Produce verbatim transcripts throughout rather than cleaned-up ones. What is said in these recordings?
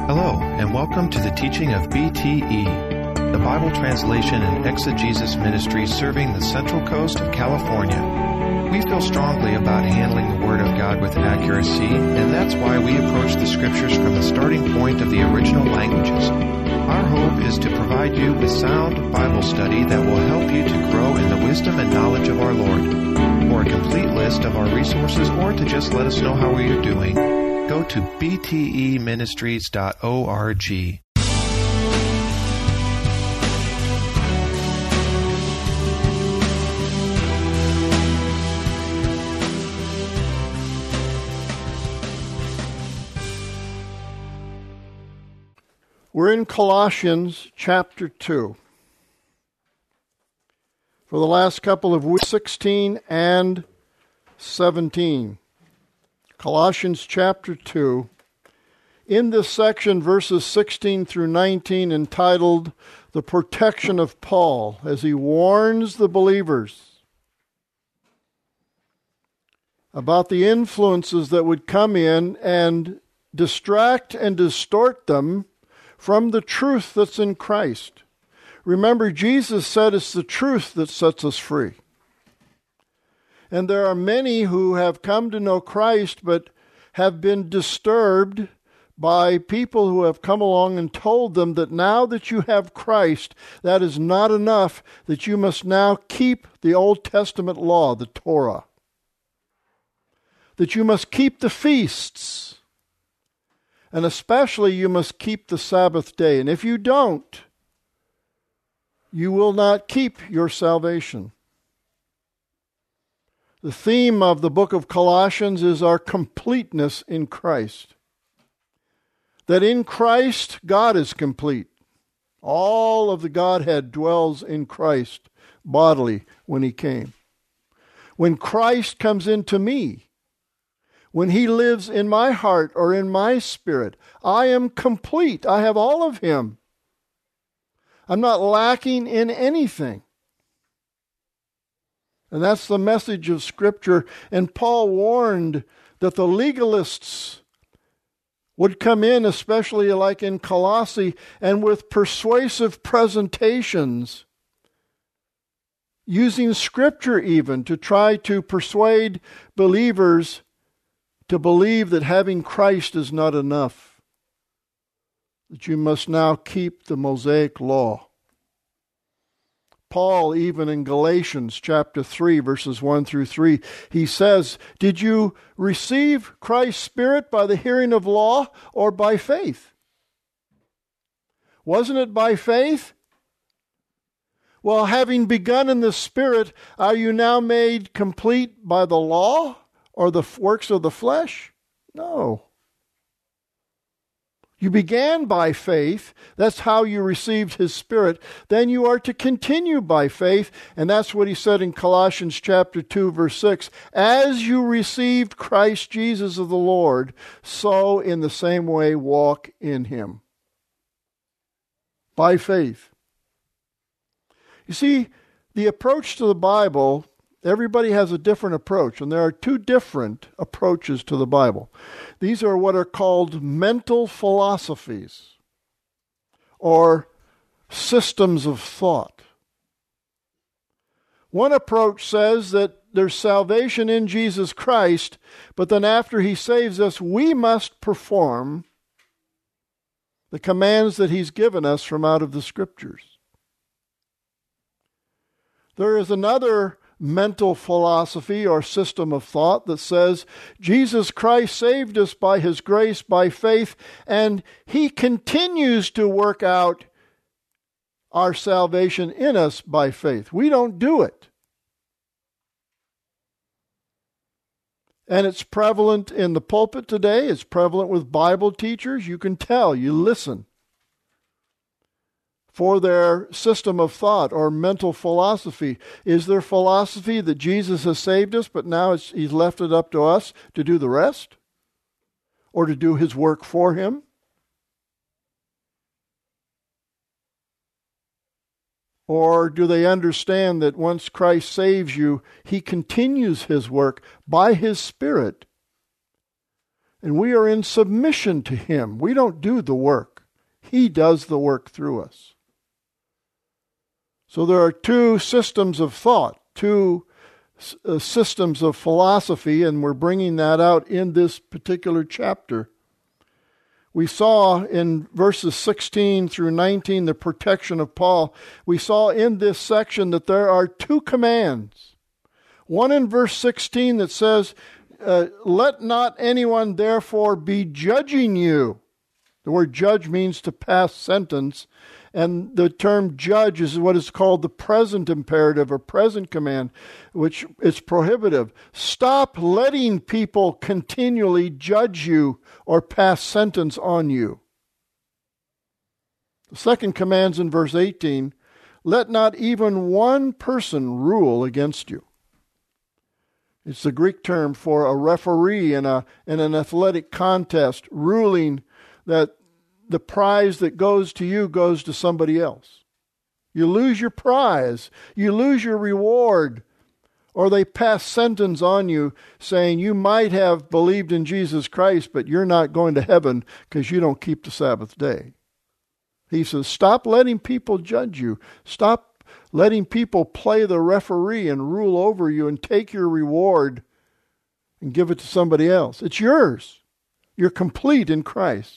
Hello, and welcome to the teaching of B T E, the Bible Translation and Exegesis Ministry serving the Central Coast of California. We feel strongly about handling the Word of God with accuracy, and that's why we approach the Scriptures from the starting point of the original languages. Our hope is to provide you with sound Bible study that will help you to grow in the wisdom and knowledge of our Lord. For a complete list of our resources or to just let us know how we are doing, go to b t e ministries dot org. We're in Colossians chapter two. For the last couple of weeks, sixteen and seventeen. Colossians chapter two. In this section, verses sixteen through nineteen, entitled The Protection of Paul, as he warns the believers about the influences that would come in and distract and distort them from the truth that's in Christ. Remember, Jesus said it's the truth that sets us free. And there are many who have come to know Christ but have been disturbed by people who have come along and told them that now that you have Christ, that is not enough, that you must now keep the Old Testament law, the Torah. That you must keep the feasts. And especially you must keep the Sabbath day. And if you don't, you will not keep your salvation. The theme of the book of Colossians is our completeness in Christ. That in Christ, God is complete. All of the Godhead dwells in Christ bodily when he came. When Christ comes into me, when he lives in my heart or in my spirit, I am complete. I have all of him. I'm not lacking in anything. And that's the message of Scripture. And Paul warned that the legalists would come in, especially like in Colossae, and with persuasive presentations, using Scripture even to try to persuade believers to believe that having Christ is not enough, that you must now keep the Mosaic law. Paul, even in Galatians chapter three, verses one through three, he says, did you receive Christ's Spirit by the hearing of law or by faith? Wasn't it by faith? Well, having begun in the Spirit, are you now made complete by the law or the works of the flesh? No. You began by faith. That's how you received his Spirit. Then you are to continue by faith. And that's what he said in Colossians chapter two, verse six. As you received Christ Jesus of the Lord, so in the same way walk in him. By faith. You see, the approach to the Bible, everybody has a different approach, and there are two different approaches to the Bible. These are what are called mental philosophies, or systems of thought. One approach says that there's salvation in Jesus Christ, but then after he saves us, we must perform the commands that he's given us from out of the Scriptures. There is another mental philosophy or system of thought that says Jesus Christ saved us by his grace, by faith, and he continues to work out our salvation in us by faith. We don't do it. And it's prevalent in the pulpit today. It's prevalent with Bible teachers. You can tell, you listen for their system of thought or mental philosophy. Is their philosophy that Jesus has saved us, but now it's, he's left it up to us to do the rest? Or to do his work for him? Or do they understand that once Christ saves you, he continues his work by his Spirit And we are in submission to Him. We don't do the work. He does the work through us. So there are two systems of thought, two uh, systems of philosophy, and we're bringing that out in this particular chapter. We saw in verses sixteen through nineteen the protection of Paul. We saw in this section that there are two commands. One in verse sixteen that says, uh, let not anyone therefore be judging you. The word judge means to pass sentence, and the term judge is what is called the present imperative or present command, which is prohibitive. Stop letting people continually judge you or pass sentence on you. The second command's in verse eighteen, let not even one person rule against you. It's the Greek term for a referee in a in an athletic contest, ruling that the prize that goes to you goes to somebody else. You lose your prize. You lose your reward. Or they pass sentence on you saying you might have believed in Jesus Christ, but you're not going to heaven because you don't keep the Sabbath day. He says, stop letting people judge you. Stop letting people play the referee and rule over you and take your reward and give it to somebody else. It's yours. You're complete in Christ.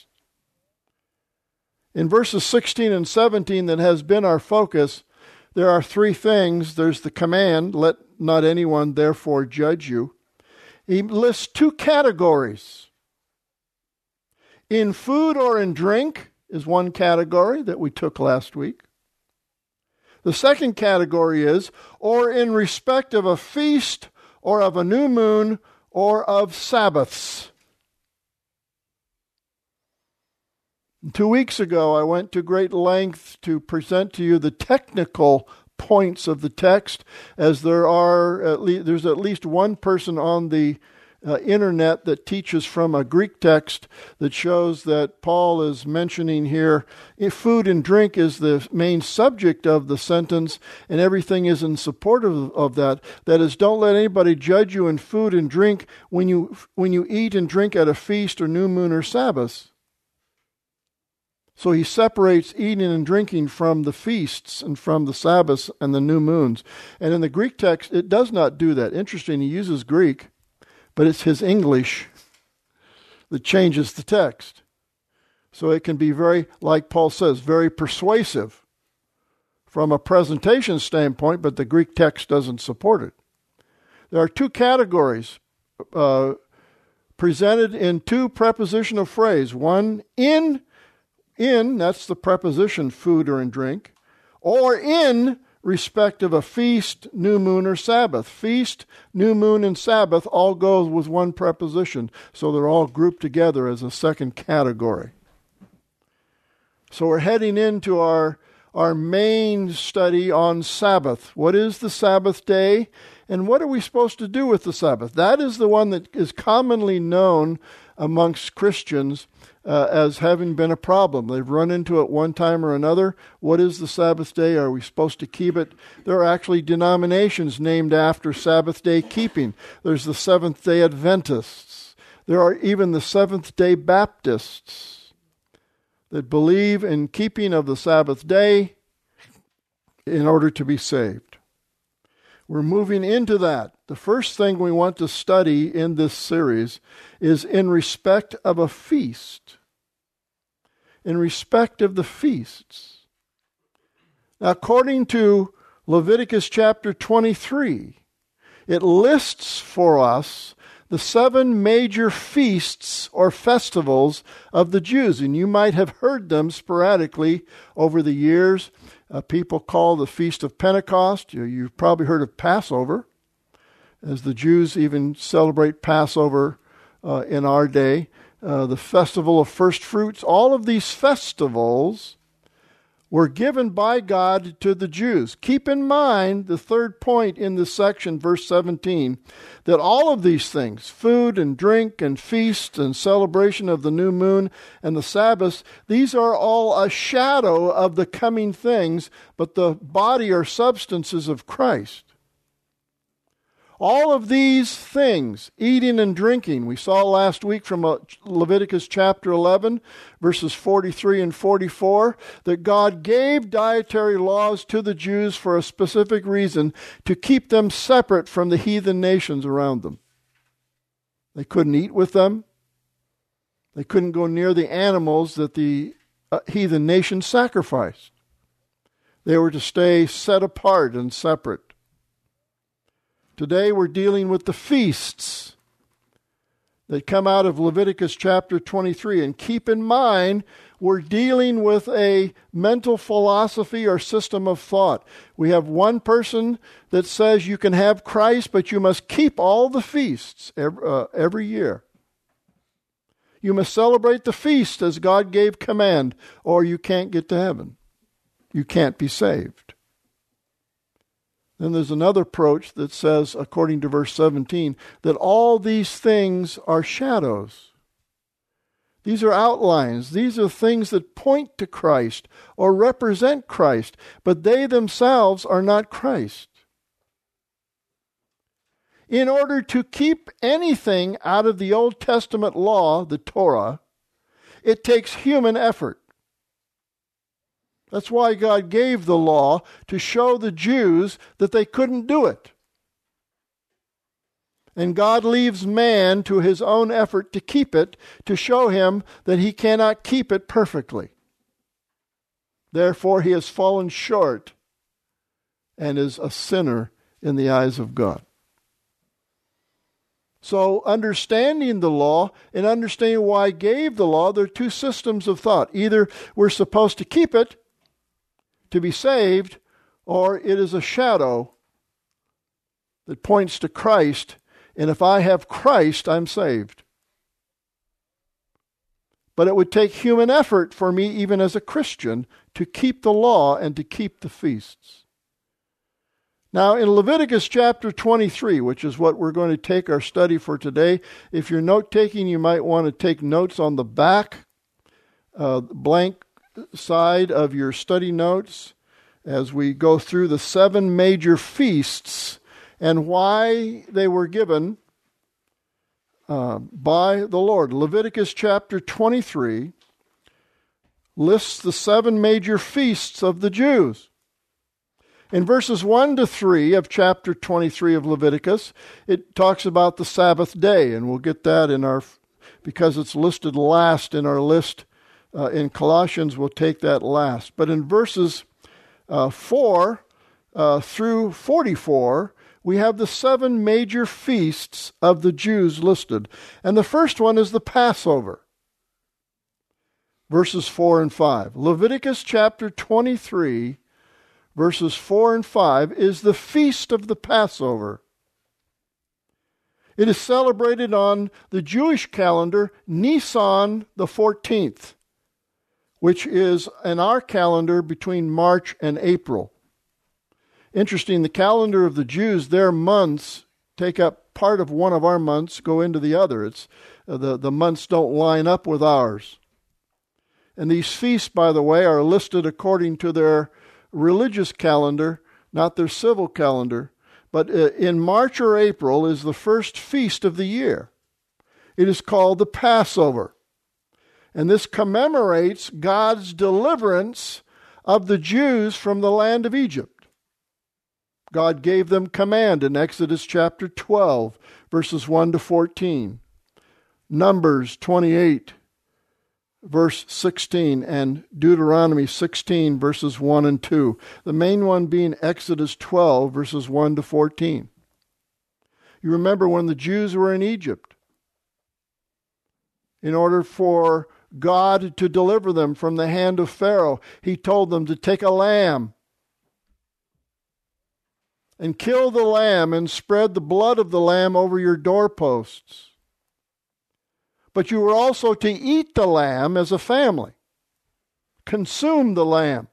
In verses sixteen and seventeen that has been our focus, there are three things. There's the command, let not anyone therefore judge you. He lists two categories. In food or in drink is one category that we took last week. The second category is, or in respect of a feast, or of a new moon, or of Sabbaths. Two weeks ago, I went to great length to present to you the technical points of the text, as there are at least, there's at least one person on the uh, internet that teaches from a Greek text that shows that Paul is mentioning here if food and drink is the main subject of the sentence, and everything is in support of, of that. That is, don't let anybody judge you in food and drink when you when you eat and drink at a feast or new moon or Sabbath. So he separates eating and drinking from the feasts and from the Sabbaths and the new moons. And in the Greek text, it does not do that. Interesting, he uses Greek, but it's his English that changes the text. So it can be very, like Paul says, very persuasive from a presentation standpoint, but the Greek text doesn't support it. There are two categories uh, presented in two prepositional phrase. One, in In, that's the preposition food or in drink, or in respect of a feast, new moon, or Sabbath. Feast, new moon, and Sabbath all go with one preposition, so they're all grouped together as a second category. So we're heading into our, our main study on Sabbath. What is the Sabbath day, and what are we supposed to do with the Sabbath? That is the one that is commonly known amongst Christians Uh, as having been a problem. They've run into it one time or another. What is the Sabbath day? Are we supposed to keep it? There are actually denominations named after Sabbath day keeping. There's the Seventh-day Adventists. There are even the Seventh-day Baptists that believe in keeping of the Sabbath day in order to be saved. We're moving into that. The first thing we want to study in this series is in respect of a feast. In respect of the feasts. Now, according to Leviticus chapter twenty-three, it lists for us the seven major feasts or festivals of the Jews. And you might have heard them sporadically over the years. Uh, people call the Feast of Pentecost. You, you've probably heard of Passover, as the Jews even celebrate Passover uh, in our day. Uh, the Festival of First Fruits. All of these festivals were given by God to the Jews. Keep in mind the third point in this section, verse seventeen, that all of these things, food and drink and feast and celebration of the new moon and the Sabbath, these are all a shadow of the coming things, but the body or substances of Christ. All of these things, eating and drinking, we saw last week from Leviticus chapter eleven, verses forty-three and forty-four, that God gave dietary laws to the Jews for a specific reason, to keep them separate from the heathen nations around them. They couldn't eat with them. They couldn't go near the animals that the uh, heathen nations sacrificed. They were to stay set apart and separate. Today we're dealing with the feasts that come out of Leviticus chapter twenty-three. And keep in mind, we're dealing with a mental philosophy or system of thought. We have one person that says you can have Christ, but you must keep all the feasts every, uh, every year. You must celebrate the feast as God gave command, or you can't get to heaven. You can't be saved. Then there's another approach that says, according to verse seventeen, that all these things are shadows. These are outlines. These are things that point to Christ or represent Christ, but they themselves are not Christ. In order to keep anything out of the Old Testament law, the Torah, it takes human effort. That's why God gave the law, to show the Jews that they couldn't do it. And God leaves man to his own effort to keep it, to show him that he cannot keep it perfectly. Therefore, he has fallen short and is a sinner in the eyes of God. So, understanding the law and understanding why he gave the law, there are two systems of thought. Either we're supposed to keep it to be saved, or it is a shadow that points to Christ, and if I have Christ, I'm saved. But it would take human effort for me, even as a Christian, to keep the law and to keep the feasts. Now, in Leviticus chapter twenty-three, which is what we're going to take our study for today, if you're note-taking, you might want to take notes on the back, uh, blank side of your study notes as we go through the seven major feasts and why they were given uh, by the Lord. Leviticus chapter twenty-three lists the seven major feasts of the Jews. In verses one to three of chapter twenty-three of Leviticus, it talks about the Sabbath day, and we'll get that in our, because it's listed last in our list. Uh, in Colossians, we'll take that last. But in verses uh, four uh, through forty-four, we have the seven major feasts of the Jews listed. And the first one is the Passover. Verses four and five. Leviticus chapter twenty-three, verses four and five, is the feast of the Passover. It is celebrated on the Jewish calendar, Nisan the fourteenth. Which is in our calendar between March and April. Interesting, the calendar of the Jews, their months take up part of one of our months, go into the other. It's uh, the, the months don't line up with ours. And these feasts, by the way, are listed according to their religious calendar, not their civil calendar. But uh, in March or April is the first feast of the year. It is called the Passover. And this commemorates God's deliverance of the Jews from the land of Egypt. God gave them command in Exodus chapter twelve, verses one to fourteen. Numbers twenty-eight, verse sixteen, and Deuteronomy sixteen, verses one and two. The main one being Exodus twelve, verses one to fourteen. You remember when the Jews were in Egypt, in order for God to deliver them from the hand of Pharaoh, he told them to take a lamb and kill the lamb and spread the blood of the lamb over your doorposts. But you were also to eat the lamb as a family. Consume the lamb.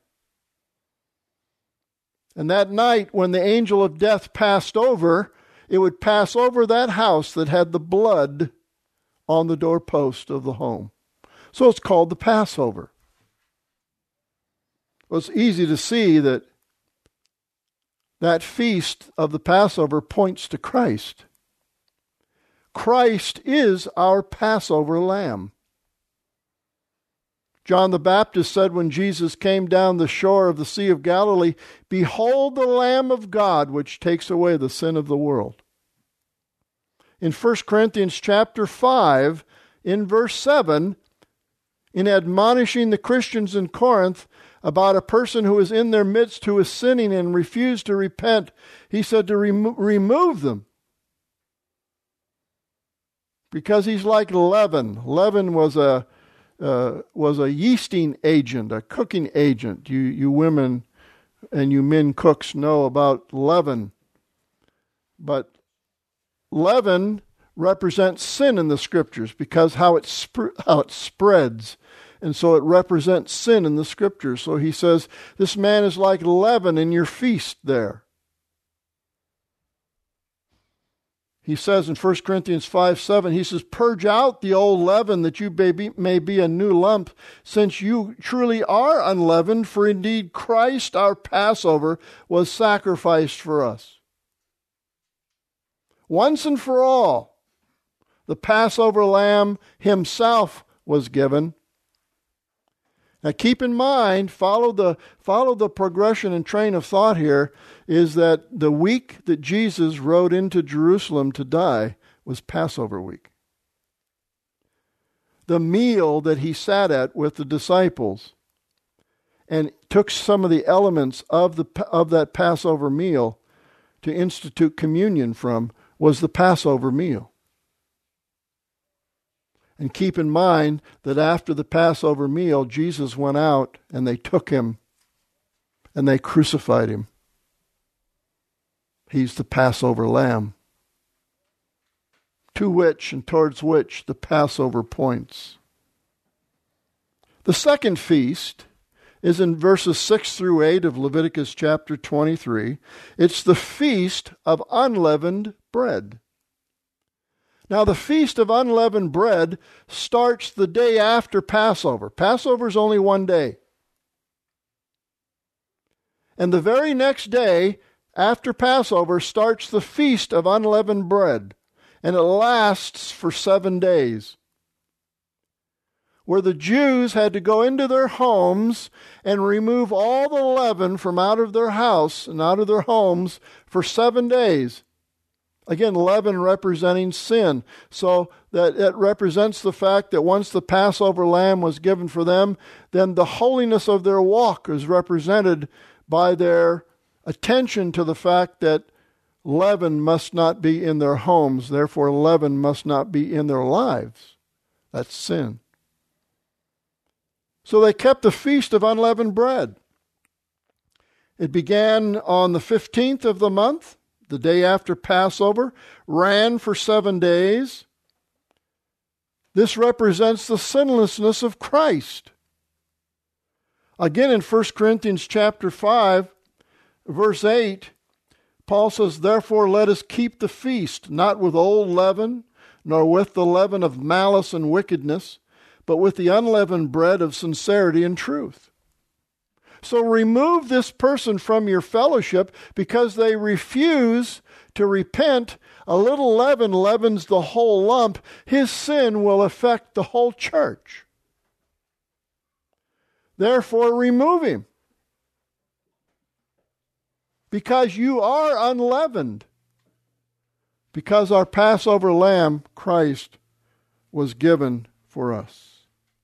And that night when the angel of death passed over, it would pass over that house that had the blood on the doorpost of the home. So it's called the Passover. Well, it's easy to see that That feast of the Passover points to Christ. Christ is our Passover lamb. John the Baptist said when Jesus came down the shore of the Sea of Galilee, "Behold the Lamb of God, which takes away the sin of the world." In First Corinthians chapter five, in verse seven, in admonishing the Christians in Corinth about a person who is in their midst who is sinning and refused to repent, he said to remo- remove them. Because he's like leaven. Leaven was a uh, was a yeasting agent, a cooking agent. You you women and you men cooks know about leaven. But leaven represents sin in the Scriptures because how it sp- how it spreads. And so it represents sin in the Scriptures. So he says, this man is like leaven in your feast there. He says in First Corinthians five seven, he says, purge out the old leaven that you may be, may be a new lump, since you truly are unleavened, for indeed Christ our Passover was sacrificed for us. Once and for all, the Passover lamb himself was given. Now keep in mind, follow the follow the progression and train of thought here, is that the week that Jesus rode into Jerusalem to die was Passover week. The meal that he sat at with the disciples and took some of the elements of the of that Passover meal to institute communion from was the Passover meal. And keep in mind that after the Passover meal, Jesus went out and they took him and they crucified him. He's the Passover lamb, to which and towards which the Passover points. The second feast is in verses six through eight of Leviticus chapter twenty-three. It's the Feast of Unleavened Bread. Now, the Feast of Unleavened Bread starts the day after Passover. Passover is only one day. And the very next day after Passover starts the Feast of Unleavened Bread. And it lasts for seven days. Where the Jews had to go into their homes and remove all the leaven from out of their house and out of their homes for seven days. Again, leaven representing sin. So that it represents the fact that once the Passover lamb was given for them, then the holiness of their walk is represented by their attention to the fact that leaven must not be in their homes. Therefore, leaven must not be in their lives. That's sin. So they kept the Feast of Unleavened Bread. It began on the fifteenth of the month. The day after Passover, ran for seven days. This represents the sinlessness of Christ. Again, in First Corinthians chapter five, verse eight, Paul says, therefore let us keep the feast, not with old leaven, nor with the leaven of malice and wickedness, but with the unleavened bread of sincerity and truth. So remove this person from your fellowship because they refuse to repent. A little leaven leavens the whole lump. His sin will affect the whole church. Therefore, remove him. Because you are unleavened. Because our Passover lamb, Christ, was given for us.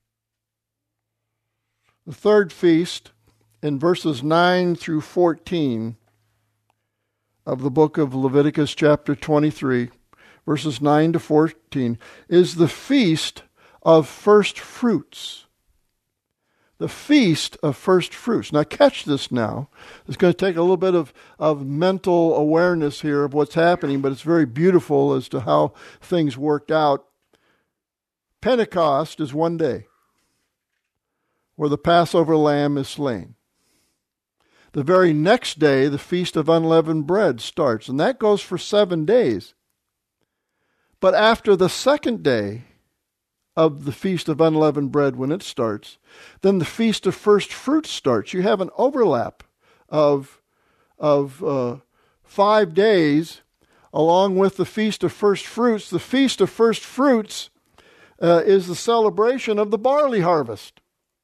The third feast, in verses nine through fourteen of the book of Leviticus chapter twenty-three, verses nine to fourteen, is the Feast of First Fruits. The Feast of First Fruits. Now catch this now. It's going to take a little bit of, of mental awareness here of what's happening, but it's very beautiful as to how things worked out. Pentecost is one day where the Passover lamb is slain. The very next day, the Feast of Unleavened Bread starts, and that goes for seven days. But after the second day of the Feast of Unleavened Bread, when it starts, then the Feast of First Fruits starts. You have an overlap of, of uh, five days, along with the Feast of First Fruits. The Feast of First Fruits uh, is the celebration of the barley harvest.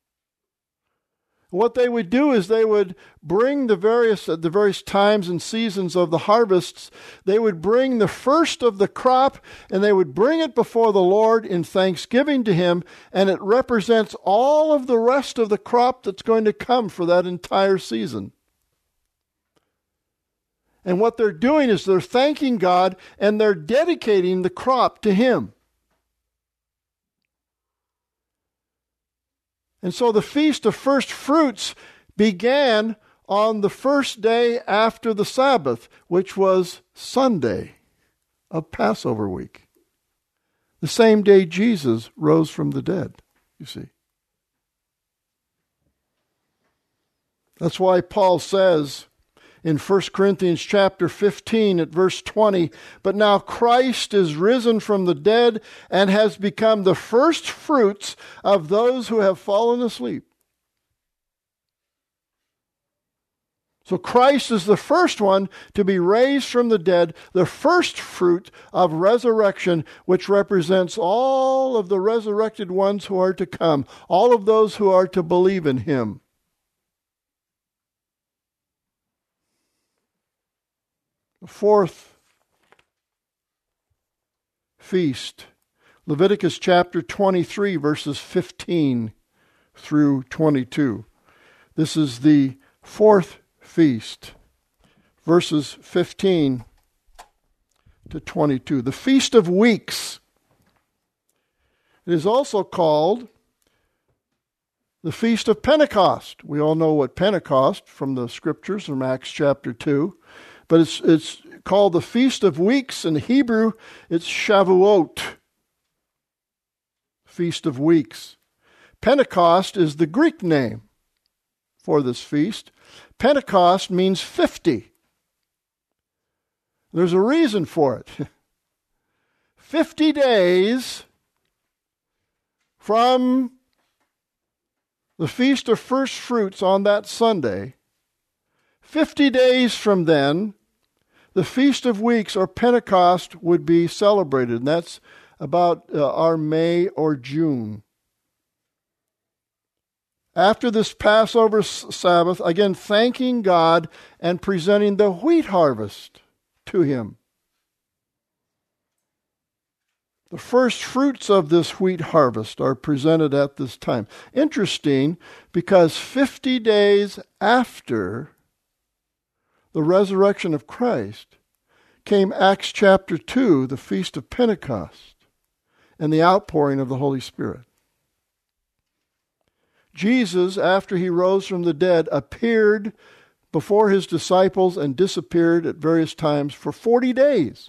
What they would do is they would bring the various, at the various times and seasons of the harvests, they would bring the first of the crop and they would bring it before the Lord in thanksgiving to Him, and it represents all of the rest of the crop that's going to come for that entire season. And what they're doing is they're thanking God and they're dedicating the crop to Him. And so the Feast of First Fruits began on the first day after the Sabbath, which was Sunday of Passover week. The same day Jesus rose from the dead, you see. That's why Paul says in First Corinthians chapter fifteen at verse twenty, "But now Christ is risen from the dead and has become the first fruits of those who have fallen asleep." So Christ is the first one to be raised from the dead, the first fruit of resurrection, which represents all of the resurrected ones who are to come, all of those who are to believe in Him. Fourth feast, Leviticus chapter twenty-three, verses fifteen through twenty-two. This is the fourth feast, verses fifteen to twenty-two. The Feast of Weeks. It is also called the Feast of Pentecost. We all know what Pentecost from the scriptures from Acts chapter two. But it's it's called the Feast of Weeks. In Hebrew, it's Shavuot, Feast of Weeks. Pentecost is the Greek name for this feast. Pentecost means fifty. There's a reason for it. Fifty days from the Feast of First Fruits on that Sunday, Fifty days from then, the Feast of Weeks, or Pentecost, would be celebrated. And that's about uh, our May or June. After this Passover Sabbath, again, thanking God and presenting the wheat harvest to Him. The first fruits of this wheat harvest are presented at this time. Interesting, because fifty days after the resurrection of Christ came Acts chapter two, the Feast of Pentecost, and the outpouring of the Holy Spirit. Jesus, after He rose from the dead, appeared before His disciples and disappeared at various times for forty days.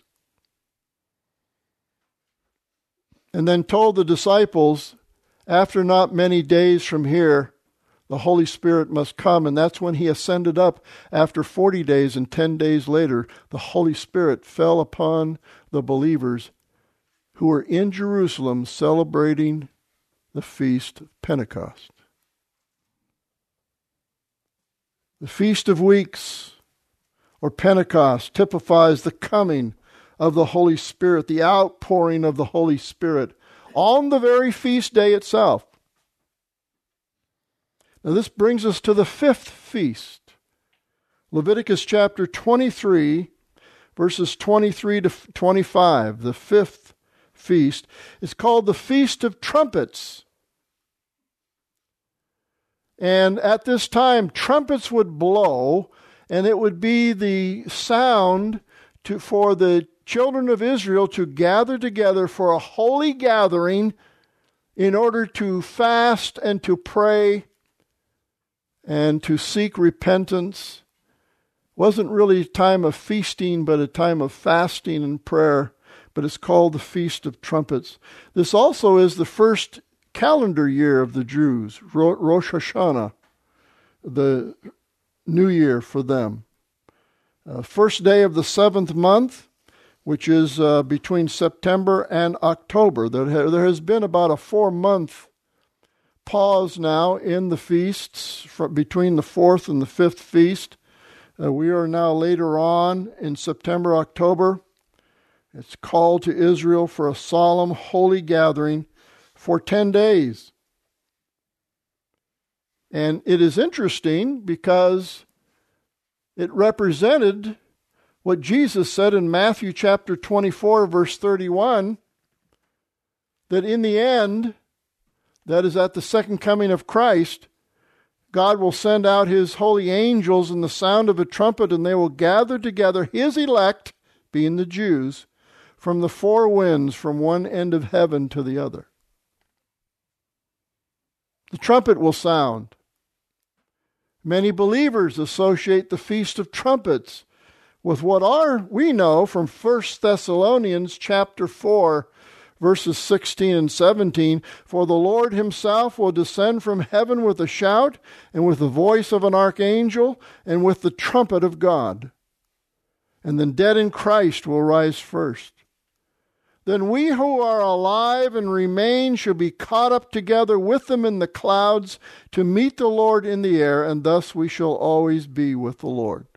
And then told the disciples, after not many days from here, the Holy Spirit must come. And that's when He ascended up after forty days, and ten days later, the Holy Spirit fell upon the believers who were in Jerusalem celebrating the Feast of Pentecost. The Feast of Weeks, or Pentecost, typifies the coming of the Holy Spirit, the outpouring of the Holy Spirit on the very feast day itself. Now this brings us to the fifth feast. Leviticus chapter twenty-three, verses twenty-three to twenty-five. The fifth feast is called the Feast of Trumpets. And at this time, trumpets would blow, and it would be the sound to, for the children of Israel to gather together for a holy gathering in order to fast and to pray and to seek repentance. It wasn't really a time of feasting, but a time of fasting and prayer. But it's called the Feast of Trumpets. This also is the first calendar year of the Jews, Rosh Hashanah, the new year for them. Uh, first day of the seventh month, which is uh, between September and October. There, ha- there has been about a four-month pause now in the feasts from between the fourth and the fifth feast. Uh, we are now later on in September, October. It's called to Israel for a solemn, holy gathering for ten days. And it is interesting because it represented what Jesus said in Matthew chapter twenty-four, verse thirty-one, that in the end, that is at the second coming of Christ, God will send out his holy angels in the sound of a trumpet, and they will gather together his elect, being the Jews, from the four winds, from one end of heaven to the other. The trumpet will sound. Many believers associate the Feast of Trumpets with what are, we know from First Thessalonians chapter four, verses sixteen and seventeen, for the Lord himself will descend from heaven with a shout, and with the voice of an archangel, and with the trumpet of God. And the dead in Christ will rise first. Then we who are alive and remain shall be caught up together with them in the clouds to meet the Lord in the air, and thus we shall always be with the Lord.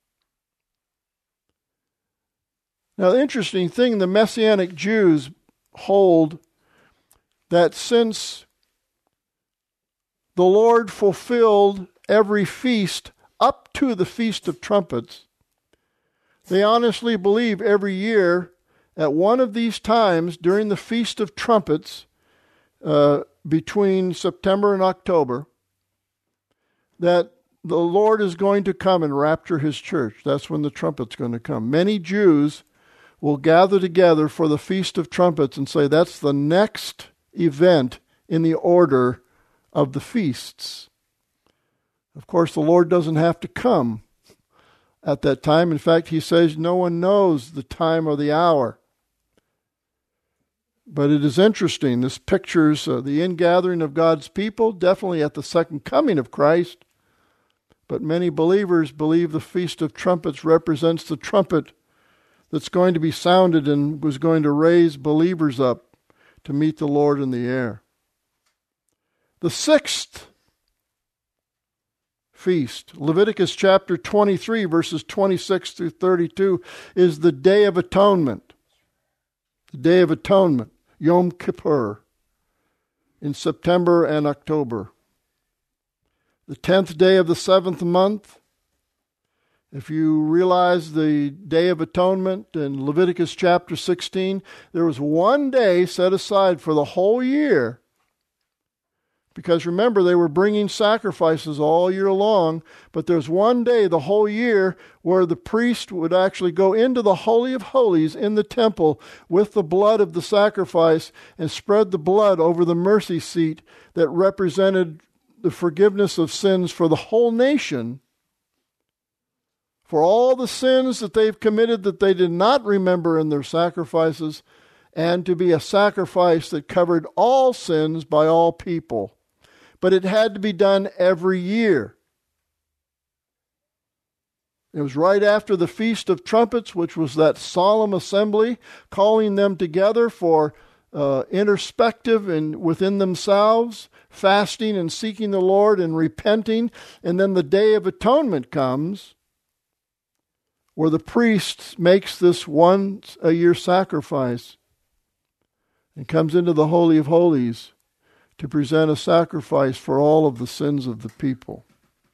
Now, the interesting thing, the Messianic Jews hold that since the Lord fulfilled every feast up to the Feast of Trumpets, they honestly believe every year at one of these times during the Feast of Trumpets, uh, between September and October, that the Lord is going to come and rapture his church. That's when the trumpet's going to come. Many Jews will gather together for the Feast of Trumpets and say that's the next event in the order of the feasts. Of course, the Lord doesn't have to come at that time. In fact, he says no one knows the time or the hour. But it is interesting. This pictures uh, the ingathering of God's people, definitely at the second coming of Christ. But many believers believe the Feast of Trumpets represents the trumpet that's going to be sounded and was going to raise believers up to meet the Lord in the air. The sixth feast, Leviticus chapter twenty-three, verses twenty-six through thirty-two, is the Day of Atonement. The Day of Atonement, Yom Kippur, in September and October. The tenth day of the seventh month. If you realize the Day of Atonement in Leviticus chapter sixteen, there was one day set aside for the whole year. Because remember, they were bringing sacrifices all year long, but there's one day the whole year where the priest would actually go into the Holy of Holies in the temple with the blood of the sacrifice and spread the blood over the mercy seat that represented the forgiveness of sins for the whole nation, for all the sins that they've committed that they did not remember in their sacrifices, and to be a sacrifice that covered all sins by all people. But it had to be done every year. It was right after the Feast of Trumpets, which was that solemn assembly, calling them together for uh, introspective and within themselves, fasting and seeking the Lord and repenting. And then the Day of Atonement comes, where the priest makes this once a year sacrifice and comes into the Holy of Holies to present a sacrifice for all of the sins of the people.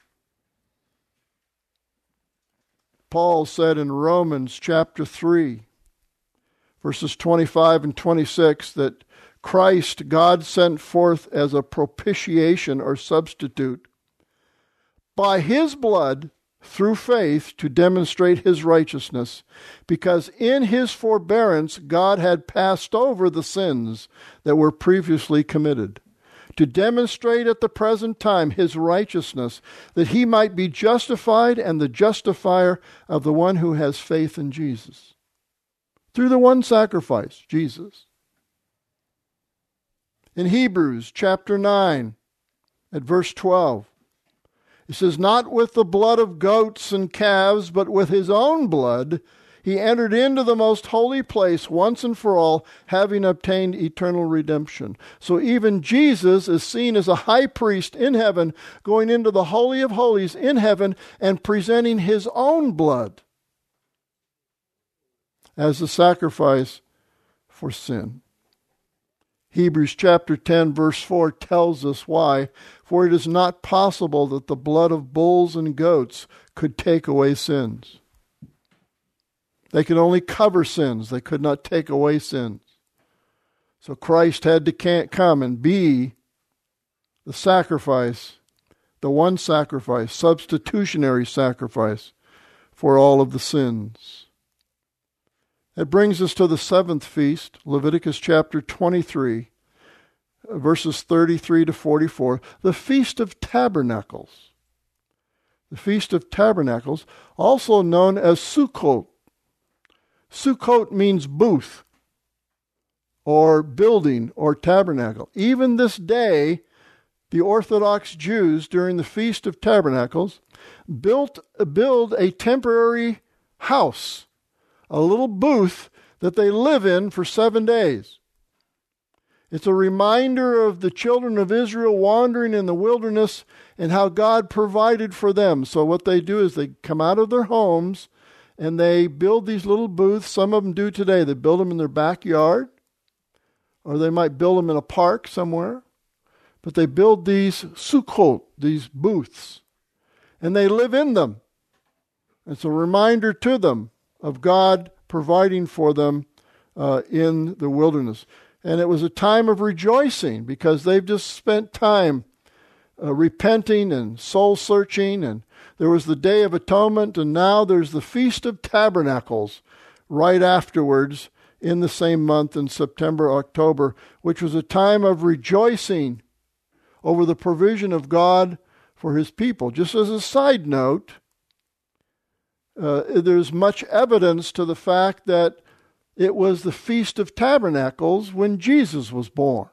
Paul said in Romans chapter three, verses twenty-five and twenty-six, that Christ God sent forth as a propitiation or substitute by his blood through faith to demonstrate his righteousness, because in his forbearance God had passed over the sins that were previously committed, to demonstrate at the present time his righteousness, that he might be justified and the justifier of the one who has faith in Jesus. Through the one sacrifice, Jesus. In Hebrews chapter nine, at verse twelve, it says, not with the blood of goats and calves, but with his own blood, He entered into the most holy place once and for all, having obtained eternal redemption. So even Jesus is seen as a high priest in heaven, going into the Holy of Holies in heaven and presenting his own blood as a sacrifice for sin. Hebrews chapter ten verse four tells us why. For it is not possible that the blood of bulls and goats could take away sins. They could only cover sins. They could not take away sins. So Christ had to come and be the sacrifice, the one sacrifice, substitutionary sacrifice for all of the sins. That brings us to the seventh feast, Leviticus chapter twenty-three, verses thirty-three to forty-four, the Feast of Tabernacles. The Feast of Tabernacles, also known as Sukkot. Sukkot means booth, or building, or tabernacle. Even this day, the Orthodox Jews, during the Feast of Tabernacles, built build a temporary house, a little booth that they live in for seven days. It's a reminder of the children of Israel wandering in the wilderness and how God provided for them. So what they do is they come out of their homes and they build these little booths. Some of them do today. They build them in their backyard, or they might build them in a park somewhere. But they build these sukkot, these booths, and they live in them. It's a reminder to them of God providing for them uh, in the wilderness. And it was a time of rejoicing because they've just spent time uh, repenting and soul-searching, and there was the Day of Atonement, and now there's the Feast of Tabernacles right afterwards in the same month in September, October, which was a time of rejoicing over the provision of God for his people. Just as a side note, Uh, there's much evidence to the fact that it was the Feast of Tabernacles when Jesus was born.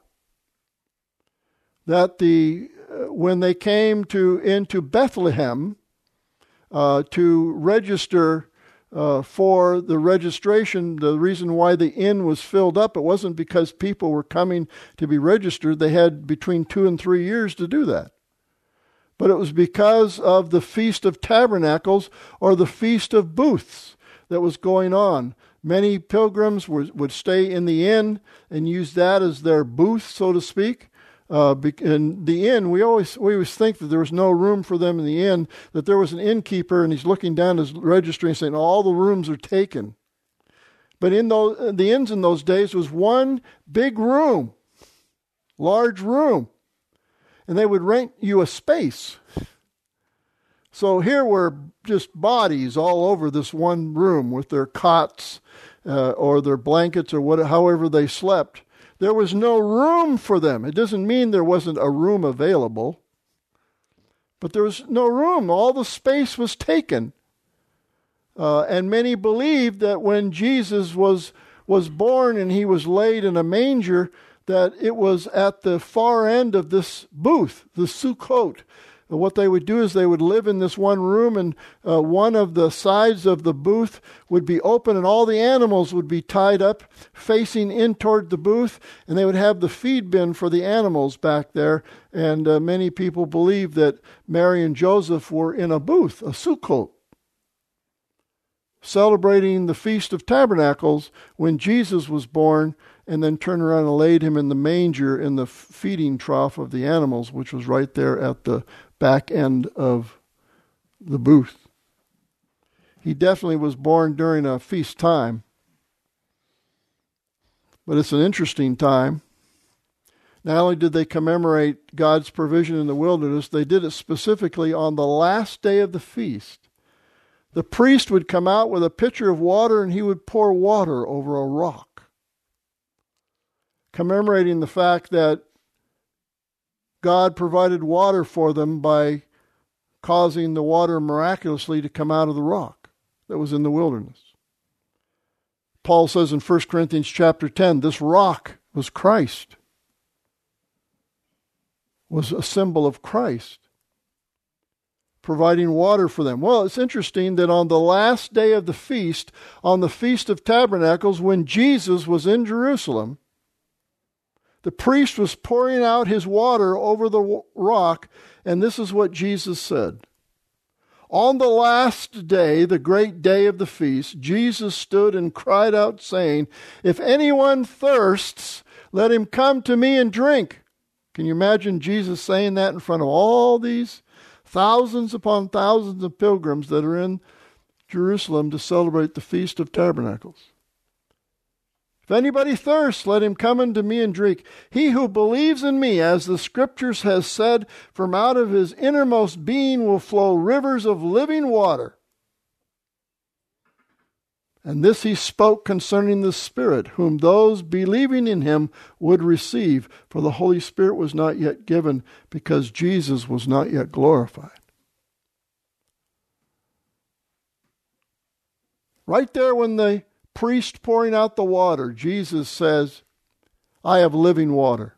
That the uh, when they came to into Bethlehem uh, to register uh, for the registration, the reason why the inn was filled up, it wasn't because people were coming to be registered. They had between two and three years to do that. But it was because of the Feast of Tabernacles, or the Feast of Booths, that was going on. Many pilgrims were, would stay in the inn and use that as their booth, so to speak. Uh, in the inn, we always we always think that there was no room for them in the inn, that there was an innkeeper and he's looking down his registry and saying, all the rooms are taken. But in those, the inns in those days was one big room, large room. And they would rent you a space. So here were just bodies all over this one room with their cots uh, or their blankets or what, however they slept. There was no room for them. It doesn't mean there wasn't a room available, but there was no room. All the space was taken. Uh, and many believed that when Jesus was was born and he was laid in a manger, that it was at the far end of this booth, the Sukkot. What they would do is they would live in this one room, and uh, one of the sides of the booth would be open, and all the animals would be tied up facing in toward the booth, and they would have the feed bin for the animals back there. And uh, many people believe that Mary and Joseph were in a booth, a Sukkot, celebrating the Feast of Tabernacles when Jesus was born, and then turned around and laid him in the manger in the feeding trough of the animals, which was right there at the back end of the booth. He definitely was born during a feast time. But it's an interesting time. Not only did they commemorate God's provision in the wilderness, they did it specifically on the last day of the feast. The priest would come out with a pitcher of water and he would pour water over a rock, commemorating the fact that God provided water for them by causing the water miraculously to come out of the rock that was in the wilderness. Paul says in First Corinthians chapter ten, this rock was Christ, was a symbol of Christ. providing water for them. Well, it's interesting that on the last day of the feast, on the Feast of Tabernacles, when Jesus was in Jerusalem, the priest was pouring out his water over the rock, and this is what Jesus said. On the last day, the great day of the feast, Jesus stood and cried out, saying, "If anyone thirsts, let him come to me and drink." Can you imagine Jesus saying that in front of all these thousands upon thousands of pilgrims that are in Jerusalem to celebrate the Feast of Tabernacles? If anybody thirsts, let him come unto me and drink. He who believes in me, as the Scriptures has said, from out of his innermost being will flow rivers of living water. And this he spoke concerning the Spirit, whom those believing in him would receive, for the Holy Spirit was not yet given, because Jesus was not yet glorified. Right there when the priest pouring out the water, Jesus says, "I have living water.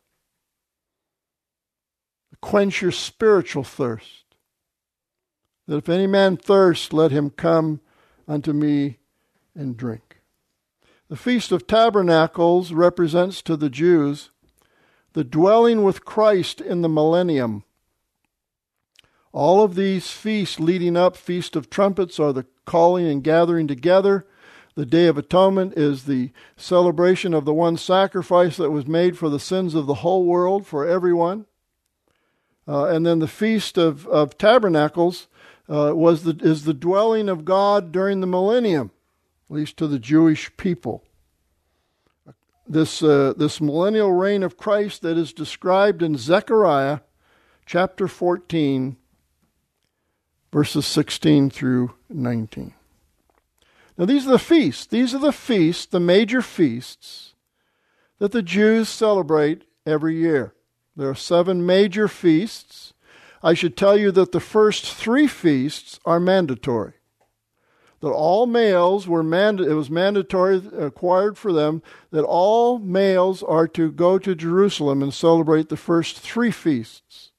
Quench your spiritual thirst. That if any man thirst, let him come unto me and drink." The Feast of Tabernacles represents to the Jews the dwelling with Christ in the millennium. All of these feasts leading up, Feast of Trumpets, are the calling and gathering together. The Day of Atonement is the celebration of the one sacrifice that was made for the sins of the whole world, for everyone. Uh, and then the Feast of, of Tabernacles uh, was the, is the dwelling of God during the millennium, at least to the Jewish people. This, uh, this millennial reign of Christ that is described in Zechariah chapter fourteen, verses sixteen through nineteen. Now these are the feasts. These are the feasts, the major feasts, that the Jews celebrate every year. There are seven major feasts. I should tell you that the first three feasts are mandatory. That all males were mand- it was mandatory, required for them, that all males are to go to Jerusalem and celebrate the first three feasts.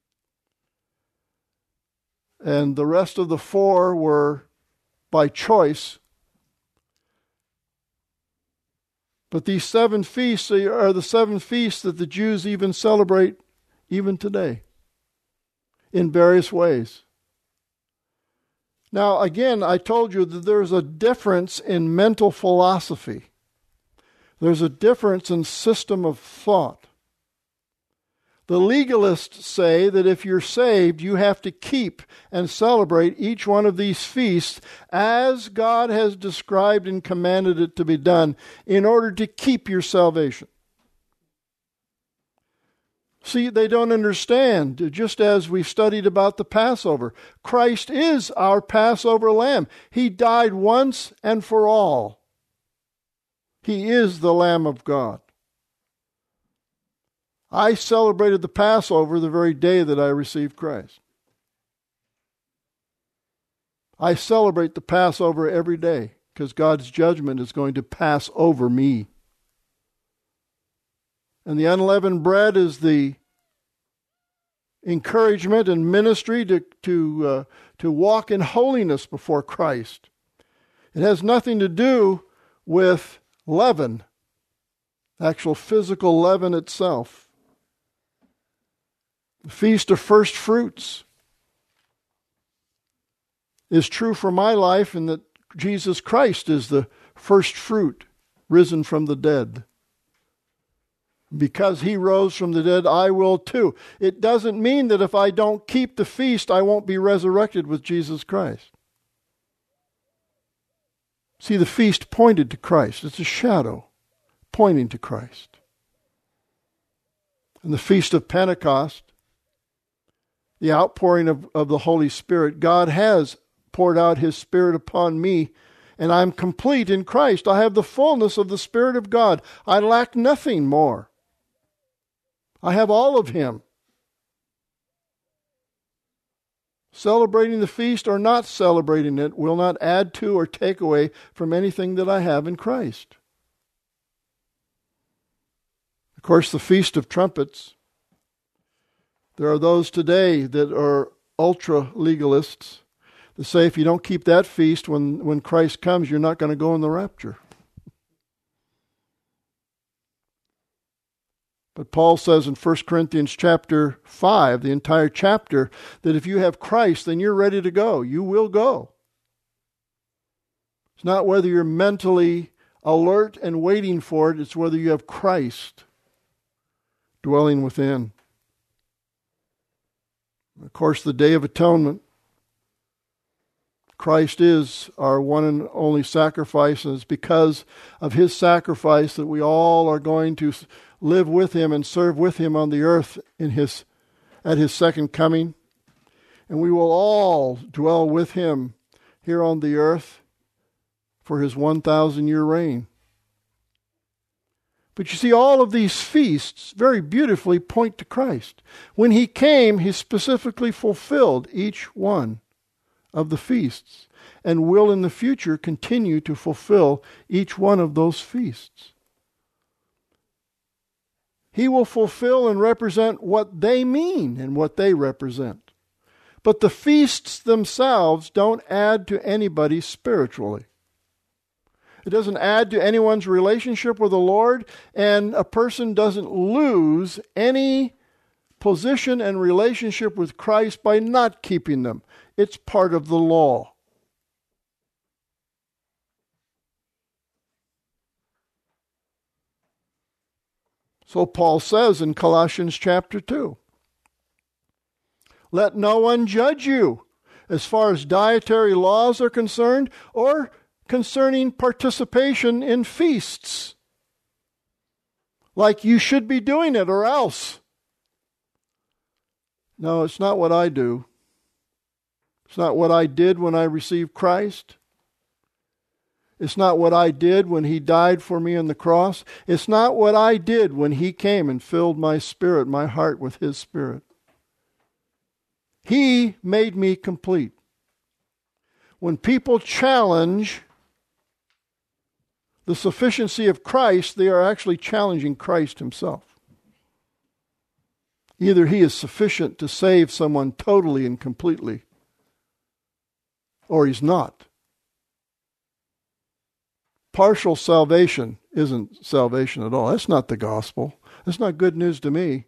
And the rest of the four were by choice. But these seven feasts are the seven feasts that the Jews even celebrate even today in various ways. Now, again, I told you that there's a difference in mental philosophy. There's a difference in system of thought. The legalists say that if you're saved, you have to keep and celebrate each one of these feasts as God has described and commanded it to be done in order to keep your salvation. See, they don't understand, just as we studied about the Passover. Christ is our Passover lamb. He died once and for all. He is the Lamb of God. I celebrated the Passover the very day that I received Christ. I celebrate the Passover every day because God's judgment is going to pass over me. And the unleavened bread is the encouragement and ministry to, to, uh, to walk in holiness before Christ. It has nothing to do with leaven, actual physical leaven itself. The Feast of First Fruits is true for my life in that Jesus Christ is the first fruit risen from the dead. Because he rose from the dead, I will too. It doesn't mean that if I don't keep the feast, I won't be resurrected with Jesus Christ. See, the feast pointed to Christ. It's a shadow pointing to Christ. And the Feast of Pentecost, the outpouring of, of the Holy Spirit, God has poured out his Spirit upon me, and I'm complete in Christ. I have the fullness of the Spirit of God. I lack nothing more. I have all of him. Celebrating the feast or not celebrating it will not add to or take away from anything that I have in Christ. course, the Feast of Trumpets, there are those today that are ultra legalists that say if you don't keep that feast when, when Christ comes, you're not going to go in the rapture. But Paul says in First Corinthians chapter five, the entire chapter, that if you have Christ, then you're ready to go. You will go. It's not whether you're mentally alert and waiting for it, it's whether you have Christ dwelling within. Of course, the Day of Atonement. Christ is our one and only sacrifice, and it's because of His sacrifice that we all are going to live with Him and serve with Him on the earth in His at His second coming. And we will all dwell with Him here on the earth for His one thousand year reign. But you see, all of these feasts very beautifully point to Christ. When He came, He specifically fulfilled each one of the feasts and will in the future continue to fulfill each one of those feasts. He will fulfill and represent what they mean and what they represent. But the feasts themselves don't add to anybody spiritually. It doesn't add to anyone's relationship with the Lord, and a person doesn't lose any position and relationship with Christ by not keeping them. It's part of the law. So Paul says in Colossians chapter two, let no one judge you as far as dietary laws are concerned or concerning participation in feasts, like you should be doing it or else. No, it's not what I do. It's not what I did when I received Christ. It's not what I did when He died for me on the cross. It's not what I did when He came and filled my spirit, my heart with His Spirit. He made me complete. When people challenge the sufficiency of Christ, they are actually challenging Christ Himself. Either He is sufficient to save someone totally and completely, or He's not. Partial salvation isn't salvation at all. That's not the gospel. That's not good news to me.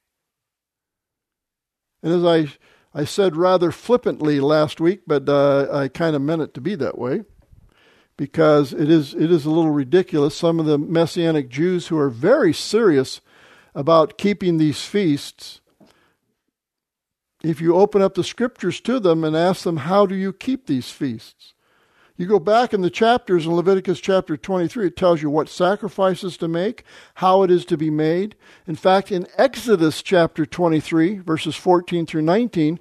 And as I, I said rather flippantly last week, but uh, I kind of meant it to be that way, because it is it is a little ridiculous. Some of the Messianic Jews who are very serious about keeping these feasts, if you open up the Scriptures to them and ask them, how do you keep these feasts? You go back in the chapters in Leviticus chapter twenty-three, it tells you what sacrifices to make, how it is to be made. In fact, in Exodus chapter twenty-three, verses fourteen through nineteen,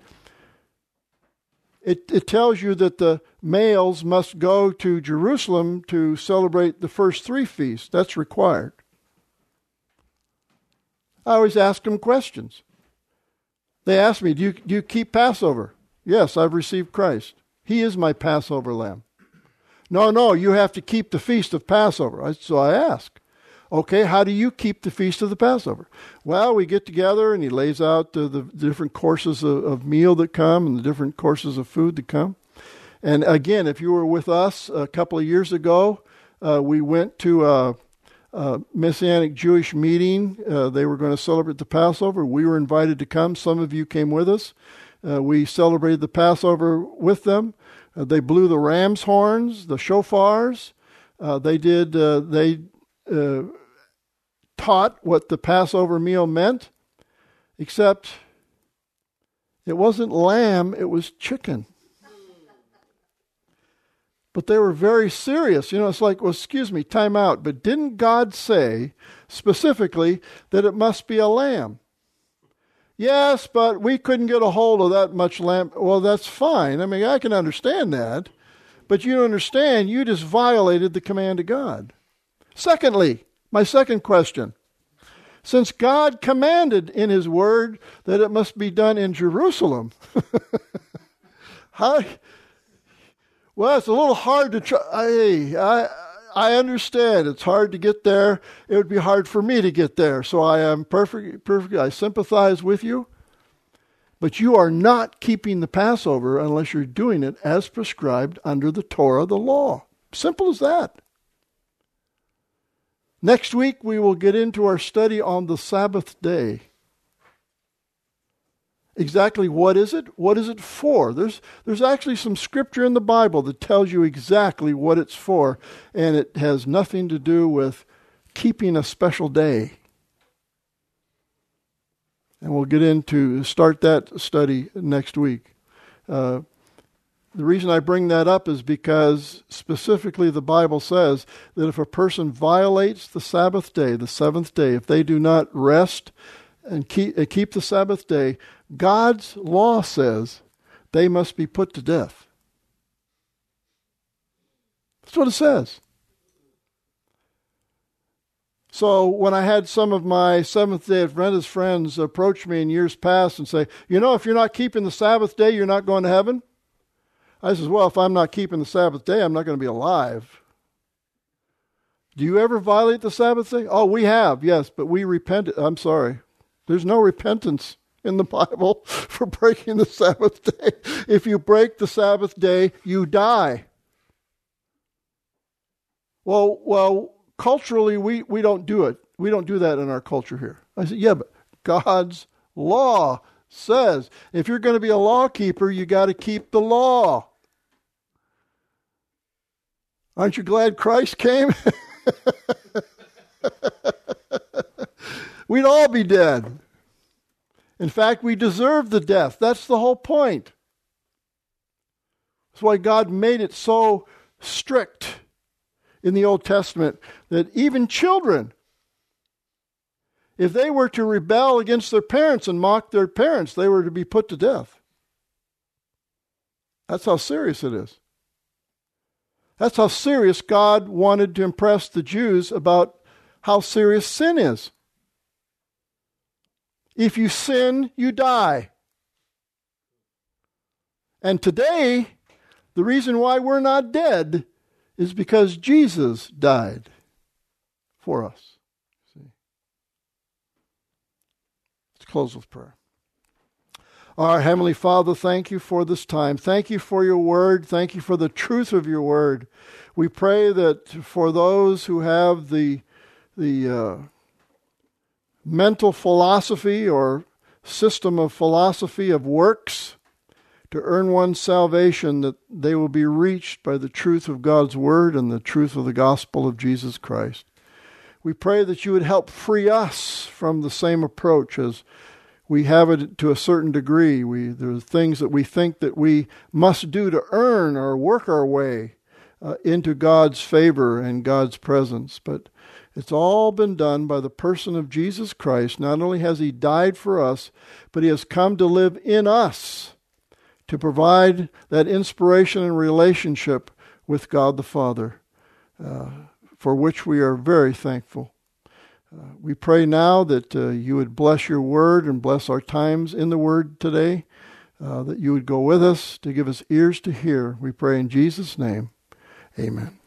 it, it tells you that the males must go to Jerusalem to celebrate the first three feasts. That's required. I always ask them questions. They ask me, do you, do you keep Passover? Yes, I've received Christ. He is my Passover lamb. No, no, you have to keep the feast of Passover. So I ask, okay, how do you keep the feast of the Passover? Well, we get together and he lays out the, the different courses of, of meal that come and the different courses of food that come. And again, if you were with us a couple of years ago, uh, we went to a, a Messianic Jewish meeting. Uh, they were going to celebrate the Passover. We were invited to come. Some of you came with us. Uh, we celebrated the Passover with them. Uh, they blew the ram's horns, the shofars. Uh, they did. Uh, they uh, taught what the Passover meal meant, except it wasn't lamb; it was chicken. But they were very serious. You know, it's like, well, excuse me, time out. But didn't God say specifically that it must be a lamb? Yes, but we couldn't get a hold of that much lamb. Well, that's fine. I mean, I can understand that. But you understand, you just violated the command of God. Secondly, my second question. Since God commanded in His Word that it must be done in Jerusalem, how... Well, it's a little hard to try. I, I, I understand. It's hard to get there. It would be hard for me to get there. So I am perfect, perfect. I sympathize with you. But you are not keeping the Passover unless you're doing it as prescribed under the Torah, the law. Simple as that. Next week, we will get into our study on the Sabbath day. Exactly what is it? What is it for? There's, there's actually some scripture in the Bible that tells you exactly what it's for, and it has nothing to do with keeping a special day. And we'll get into, start that study next week. Uh, the reason I bring that up is because specifically the Bible says that if a person violates the Sabbath day, the seventh day, if they do not rest and keep, uh, keep the Sabbath day, God's law says they must be put to death. That's what it says. So when I had some of my Seventh-day Adventist friends approach me in years past and say, you know, if you're not keeping the Sabbath day, you're not going to heaven. I says, well, if I'm not keeping the Sabbath day, I'm not going to be alive. Do you ever violate the Sabbath day? Oh, we have, yes, but we repented. I'm sorry. There's no repentance in the Bible for breaking the Sabbath day. If you break the Sabbath day, you die. Well, well, culturally, we, we don't do it. We don't do that in our culture here. I said, yeah, but God's law says if you're going to be a law keeper, you got to keep the law. Aren't you glad Christ came? We'd all be dead. In fact, we deserve the death. That's the whole point. That's why God made it so strict in the Old Testament that even children, if they were to rebel against their parents and mock their parents, they were to be put to death. That's how serious it is. That's how serious God wanted to impress the Jews about how serious sin is. If you sin, you die. And today, the reason why we're not dead is because Jesus died for us. See? Let's close with prayer. Our Heavenly Father, thank you for this time. Thank you for your word. Thank you for the truth of your word. We pray that for those who have the, the uh, mental philosophy or system of philosophy of works to earn one's salvation, that they will be reached by the truth of God's word and the truth of the gospel of Jesus Christ. We pray that you would help free us from the same approach as we have it to a certain degree. We, there are things that we think that we must do to earn or work our way uh, into God's favor and God's presence. But it's all been done by the person of Jesus Christ. Not only has he died for us, but he has come to live in us to provide that inspiration and relationship with God the Father, uh, for which we are very thankful. Uh, we pray now that uh, you would bless your word and bless our times in the word today, uh, that you would go with us to give us ears to hear. We pray in Jesus' name. Amen.